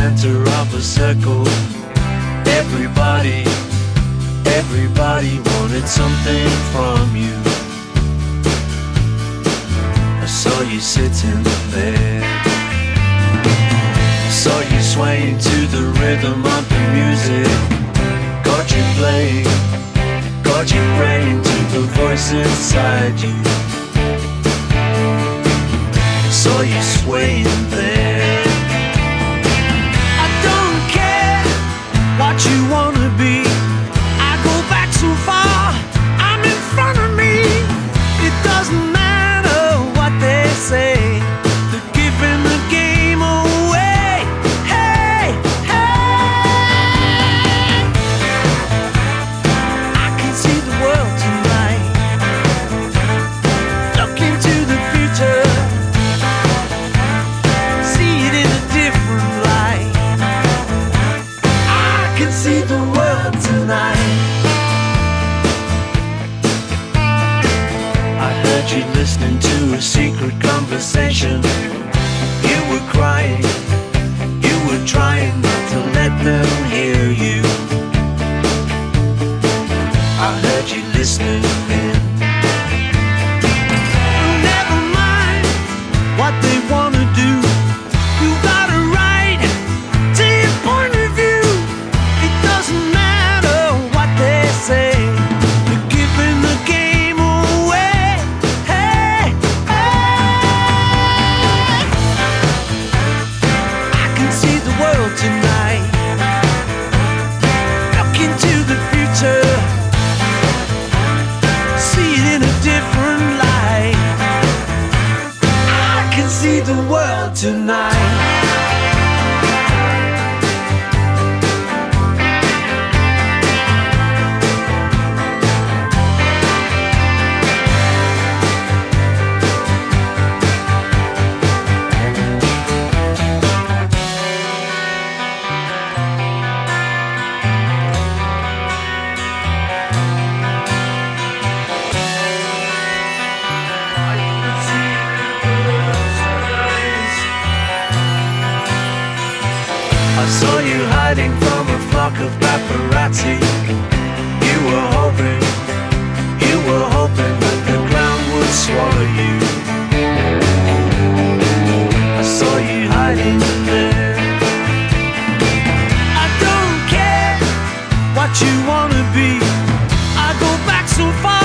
center of a circle. Everybody wanted something from you. I saw you sitting there, saw you swaying to the rhythm of the music. Got you playing, got you praying to the voice inside you. Saw you swaying there. I don't care what you wanna be. I go back so far, I'm in front of me. It doesn't matter what they say. They're giving the game away. Hey, hey, I can see the world tonight. Look into the future, see it in a different light. I can see the world tonight. I heard you listening to a secret conversation. You were crying, you were trying not to let them hear you. I heard you listening in. Never mind what they wanna do. You got a right to your point of view. It doesn't matter what they say. You're giving the game away. Hey, hey, I can see the world tonight. Look into the future, see it in a different light. I can see the world tonight. I saw you hiding from a flock of paparazzi. You were hoping that the ground would swallow you. I saw you hiding there. I don't care what you wanna be. I go back so far,